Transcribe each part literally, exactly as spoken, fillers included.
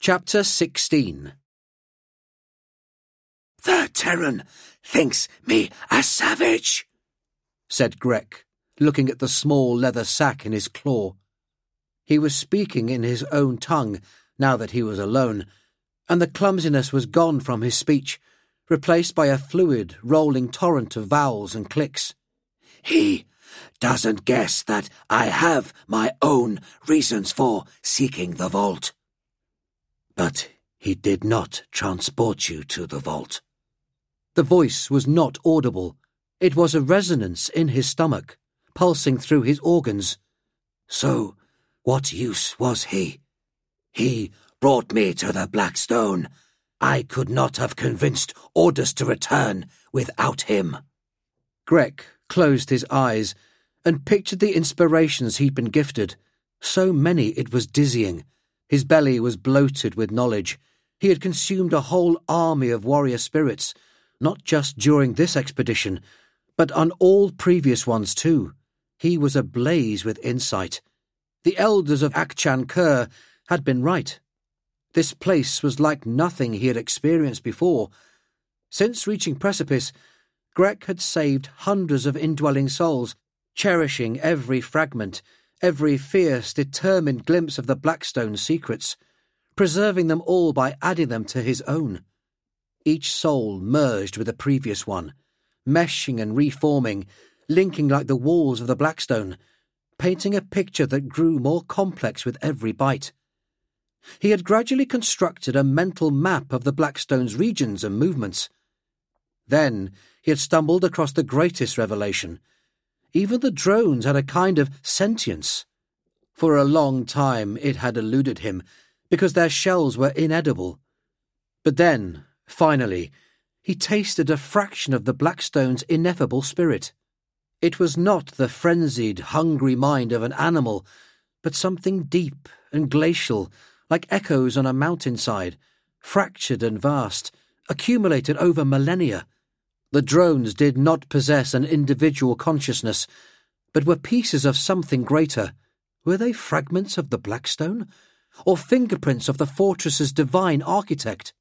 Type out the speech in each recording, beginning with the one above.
Chapter sixteen. "The Terran thinks me a savage," said Grek, looking at the small leather sack in his claw. He was speaking in his own tongue, now that he was alone, and the clumsiness was gone from his speech, replaced by a fluid, rolling torrent of vowels and clicks. "He doesn't guess that I have my own reasons for seeking the vault. But he did not transport you to the vault." The voice was not audible. It was a resonance in his stomach, pulsing through his organs. "So, what use was he? He brought me to the Black Stone. I could not have convinced orders to return without him." Grek closed his eyes and pictured the inspirations he'd been gifted. So many it was dizzying. His belly was bloated with knowledge. He had consumed a whole army of warrior spirits, not just during this expedition, but on all previous ones too. He was ablaze with insight. The elders of Akchan Kur had been right. This place was like nothing he had experienced before. Since reaching Precipice, Grek had saved hundreds of indwelling souls, cherishing every fragment, every fierce, determined glimpse of the Blackstone's secrets, preserving them all by adding them to his own. Each soul merged with the previous one, meshing and reforming, linking like the walls of the Blackstone, painting a picture that grew more complex with every bite. He had gradually constructed a mental map of the Blackstone's regions and movements. Then he had stumbled across the greatest revelation. Even the drones had a kind of sentience. For a long time it had eluded him, because their shells were inedible. But then, finally, he tasted a fraction of the Blackstone's ineffable spirit. It was not the frenzied, hungry mind of an animal, but something deep and glacial, like echoes on a mountainside, fractured and vast, accumulated over millennia. The drones did not possess an individual consciousness, but were pieces of something greater. Were they fragments of the Blackstone, or fingerprints of the fortress's divine architect?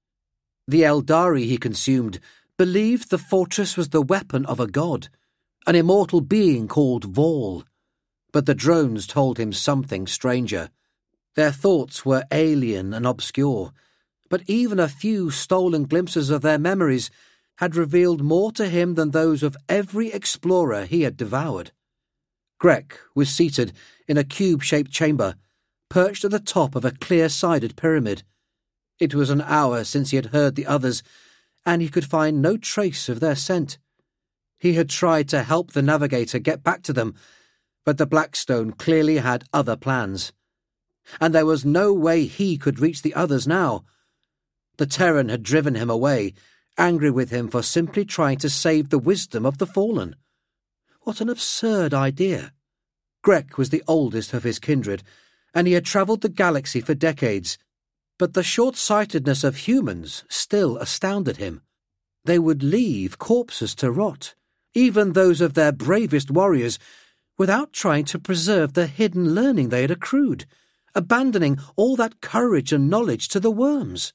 The Eldari he consumed believed the fortress was the weapon of a god, an immortal being called Vol. But the drones told him something stranger. Their thoughts were alien and obscure, but even a few stolen glimpses of their memories had revealed more to him than those of every explorer he had devoured. Grek was seated in a cube-shaped chamber, perched at the top of a clear-sided pyramid. It was an hour since he had heard the others, and he could find no trace of their scent. He had tried to help the navigator get back to them, but the Blackstone clearly had other plans. And there was no way he could reach the others now. The Terran had driven him away, angry with him for simply trying to save the wisdom of the fallen. What an absurd idea. Grek was the oldest of his kindred, and he had travelled the galaxy for decades, but the short-sightedness of humans still astounded him. They would leave corpses to rot, even those of their bravest warriors, without trying to preserve the hidden learning they had accrued, abandoning all that courage and knowledge to the worms.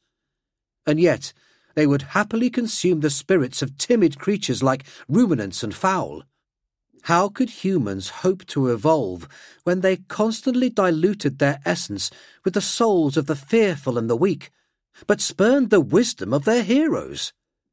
And yet they would happily consume the spirits of timid creatures like ruminants and fowl. How could humans hope to evolve when they constantly diluted their essence with the souls of the fearful and the weak, but spurned the wisdom of their heroes?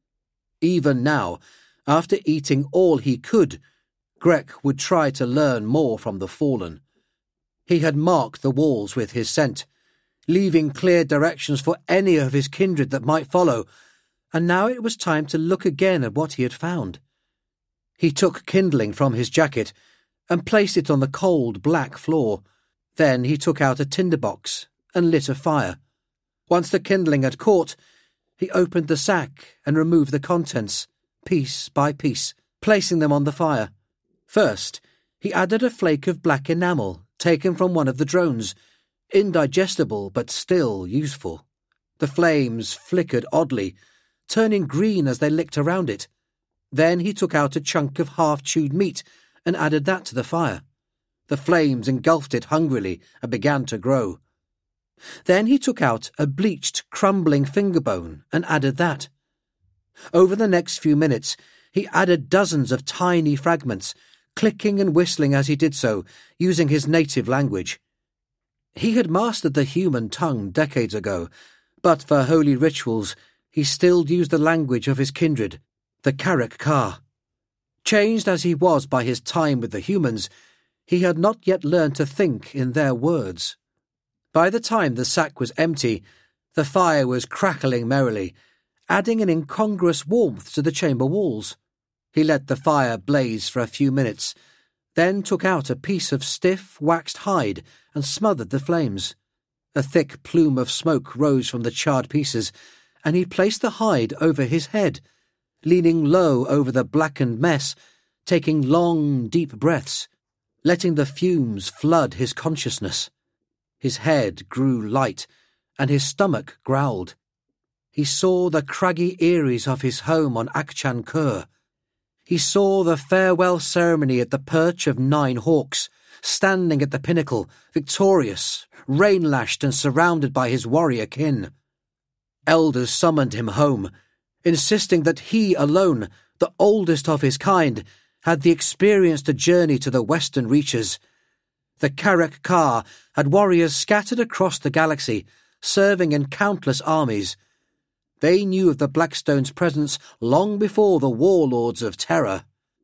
Even now, after eating all he could, Grek would try to learn more from the fallen. He had marked the walls with his scent, leaving clear directions for any of his kindred that might follow, and now it was time to look again at what he had found. He took kindling from his jacket and placed it on the cold, black floor. Then he took out a tinderbox and lit a fire. Once the kindling had caught, he opened the sack and removed the contents, piece by piece, placing them on the fire. First, he added a flake of black enamel taken from one of the drones, indigestible but still useful. The flames flickered oddly, turning green as they licked around it. Then he took out a chunk of half-chewed meat and added that to the fire. The flames engulfed it hungrily and began to grow. Then he took out a bleached, crumbling finger bone and added that. Over the next few minutes, he added dozens of tiny fragments, clicking and whistling as he did so, using his native language. He had mastered the human tongue decades ago, but for holy rituals, he still used the language of his kindred, the Carrick Ka. Changed as he was by his time with the humans, he had not yet learned to think in their words. By the time the sack was empty, the fire was crackling merrily, adding an incongruous warmth to the chamber walls. He let the fire blaze for a few minutes, then took out a piece of stiff, waxed hide and smothered the flames. A thick plume of smoke rose from the charred pieces, and he placed the hide over his head, leaning low over the blackened mess, taking long, deep breaths, letting the fumes flood his consciousness. His head grew light, and his stomach growled. He saw the craggy eyries of his home on Akchan Kur. He saw the farewell ceremony at the perch of Nine Hawks, standing at the pinnacle, victorious, rain-lashed and surrounded by his warrior kin. Elders summoned him home, insisting that he alone, the oldest of his kind, had the experience to journey to the western reaches. The Carrick Ka had warriors scattered across the galaxy, serving in countless armies. They knew of the Blackstone's presence long before the warlords of terror.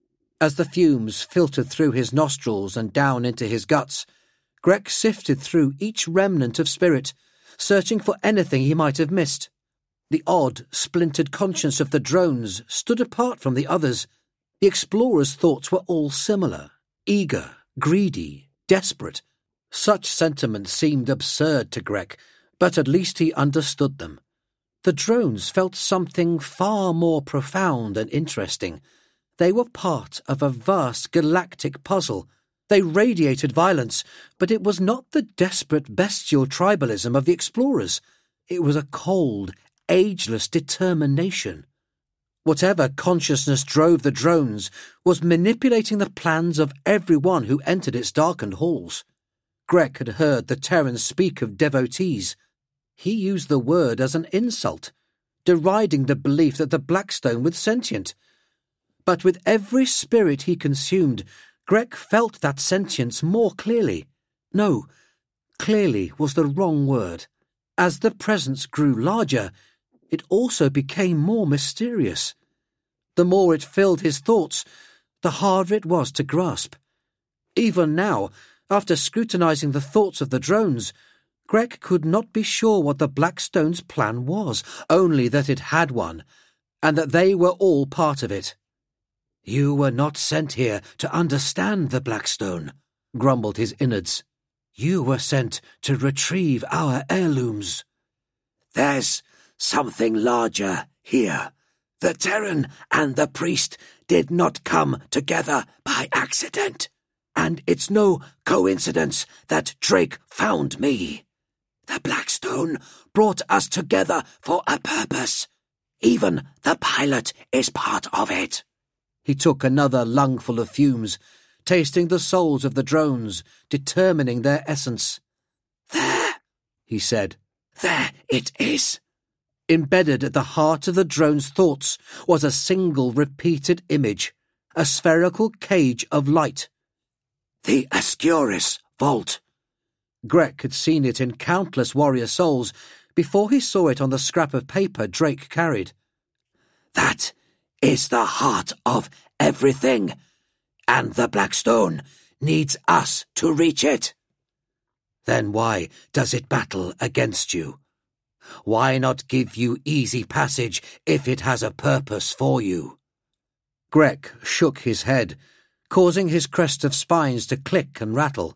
As the fumes filtered through his nostrils and down into his guts, Grek sifted through each remnant of spirit, searching for anything he might have missed. The odd, splintered conscience of the drones stood apart from the others. The explorer's thoughts were all similar, eager, greedy, desperate. Such sentiments seemed absurd to Grek, but at least he understood them. The drones felt something far more profound and interesting. They were part of a vast galactic puzzle. They radiated violence, but it was not the desperate bestial tribalism of the explorers. It was a cold, ageless determination. Whatever consciousness drove the drones was manipulating the plans of everyone who entered its darkened halls. Grek had heard the Terrans speak of devotees. He used the word as an insult, deriding the belief that the Blackstone was sentient. But with every spirit he consumed, Grek felt that sentience more clearly. No, clearly was the wrong word. As the presence grew larger, it also became more mysterious. The more it filled his thoughts, the harder it was to grasp. Even now, after scrutinizing the thoughts of the drones, Grek could not be sure what the Blackstone's plan was, only that it had one, and that they were all part of it. "You were not sent here to understand the Blackstone," grumbled his innards. "You were sent to retrieve our heirlooms." "There's something larger here. The Terran and the priest did not come together by accident, and it's no coincidence that Drake found me. The Blackstone brought us together for a purpose. Even the pilot is part of it." He took another lungful of fumes, tasting the souls of the drones, determining their essence. "There," he said. "There it is." Embedded at the heart of the drone's thoughts was a single repeated image, a spherical cage of light. "The Ascuris Vault." Grek had seen it in countless warrior souls before he saw it on the scrap of paper Drake carried. "That is the heart of everything, and the Blackstone needs us to reach it." "Then why does it battle against you? Why not give you easy passage if it has a purpose for you?" Grek shook his head, causing his crest of spines to click and rattle.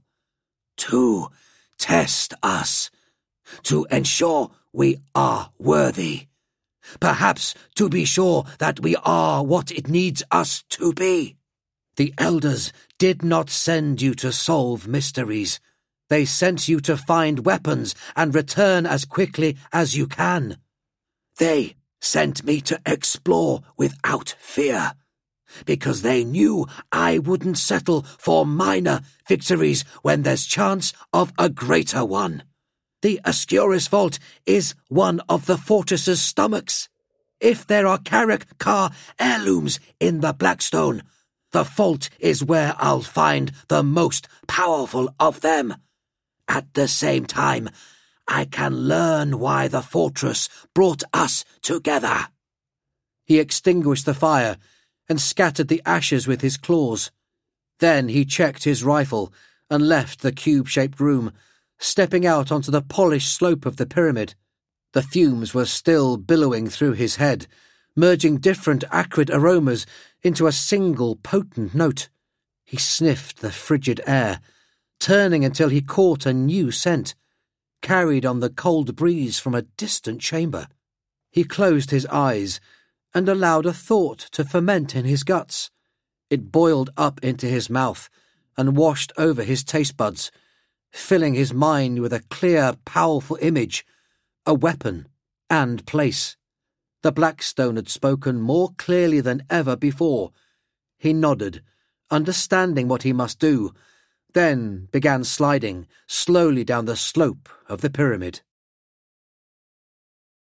"To test us, to ensure we are worthy. Perhaps to be sure that we are what it needs us to be. The elders did not send you to solve mysteries. They sent you to find weapons and return as quickly as you can. They sent me to explore without fear, because they knew I wouldn't settle for minor victories when there's chance of a greater one. the Ascuris vault is one of the fortress's stomachs. If there are Carrick Car heirlooms in the Blackstone, the vault is where I'll find the most powerful of them. At the same time, I can learn why the fortress brought us together." He extinguished the fire and scattered the ashes with his claws. Then he checked his rifle and left the cube-shaped room, stepping out onto the polished slope of the pyramid. The fumes were still billowing through his head, merging different acrid aromas into a single potent note. He sniffed the frigid air, turning until he caught a new scent, carried on the cold breeze from a distant chamber. He closed his eyes and allowed a thought to ferment in his guts. It boiled up into his mouth and washed over his taste buds, filling his mind with a clear, powerful image, a weapon and place. The Blackstone had spoken more clearly than ever before. He nodded, understanding what he must do, then began sliding slowly down the slope of the pyramid.